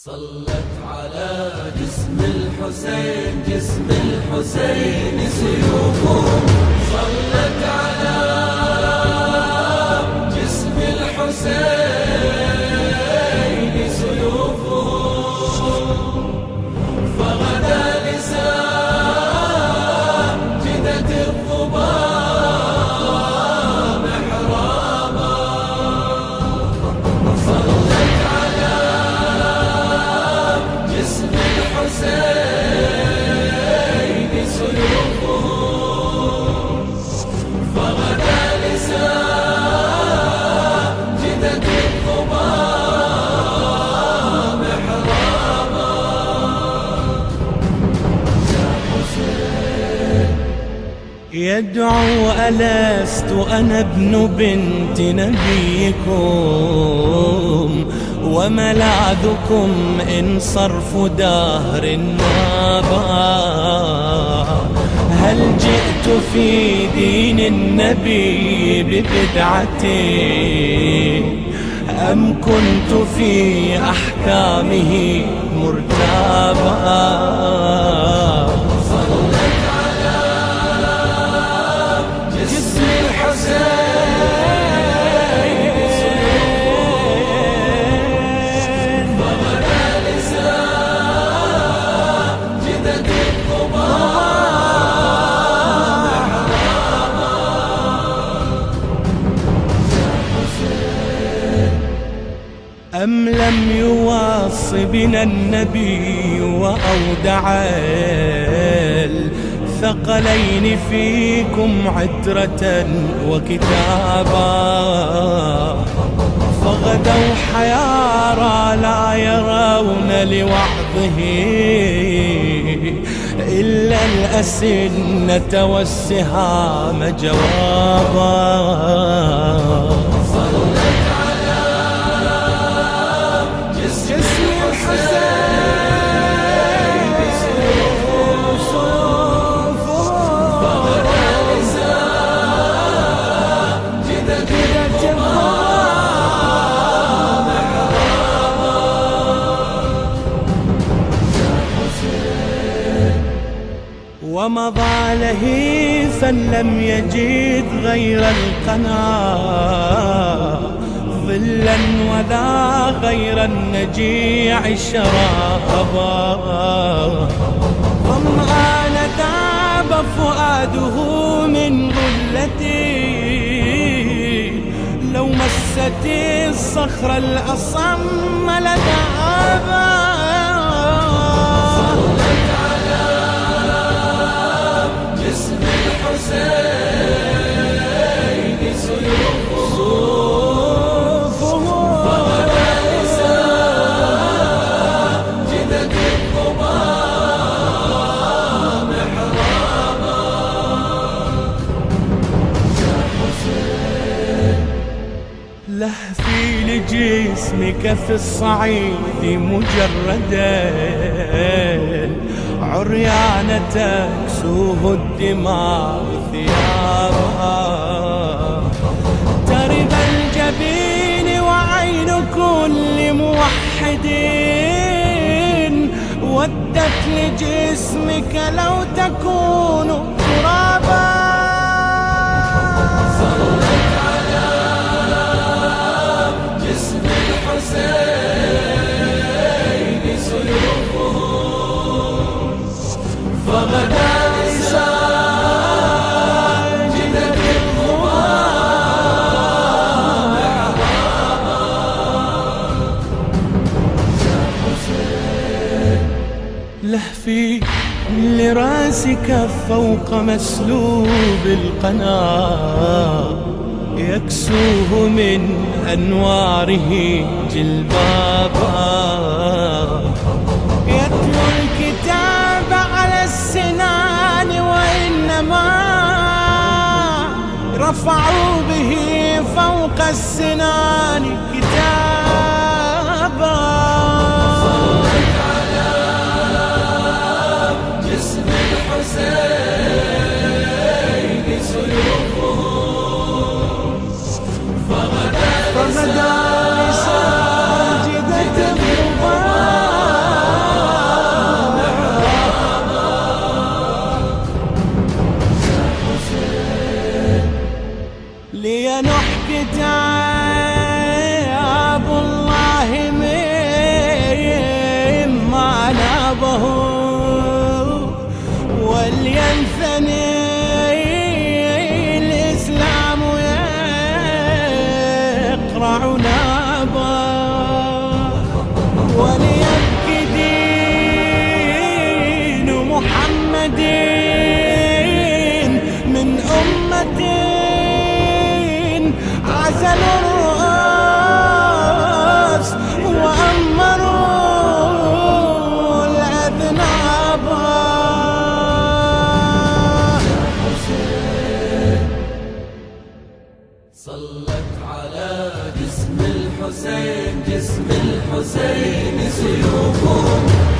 صلت على جسم الحسين جسم الحسين سيوفهم، صلت على جسم الحسين سيوفهم، فغدا لساجدة الظباء محرابا. صلت على جسم الحسين سيوفهم، فغدا لساجدة الظباء محرابا. يا حسين يدعو ألست أنا ابن بنت نبيكم، وملاذكم إن صرف دهر نابا. هل جئت في دين النبي ببدعة، أم كنت في أحكامه مرتابا؟ صلت على جسم الحسين سيوفهم، فغدا لساجدة الظباء محرابا. يا حسين أم لم يوص بنا النبي وأودع الثقلين فيكم عترة وكتابا؟ فغدوا حيارى لا يرون لوعظه إلا الأسنة والسهام جوابا. صلت على جسم الحسين سيوفهم، فغدا لساجدة الظباء محرابا. يا حسين ومضى لهيثا لم يجد غير القنا، ظلا ولا غير النجيع شرابا. ظمآن ذاب فؤاده من غلتي، لو مست الصخر الأصم لذابا. صلت على جسم الحسين سيوفهم، فغدا لساجدة الظباء محرابا. يا حسين لهفي لجسمك في الصعيد مجردا، عريانة تكسوه الدماء ثيابها. ترب الجبين وعين كل موحد، ودت لجسمك لو تكون ترابا. صلت على جسم الحسين سيوفهم، فغدا لساجدة الظباء محرابا. يا حسين لهفي لراسك فوق مسلوب القنا، يكسوه من أنواره جلبابا. يتلو الكتاب على السنان، وإنما رفعوا به فوق السنان كتابا. صلت على جسم الحسين سيوفهم، فغدا لساجدة الظباء ثني الإسلام يقرع نابا، وليبكي دين محمد من أمة عزلوا الرؤوس وأمروا الأذناب. صلت على جسم الحسين، جسم الحسين سيوفهم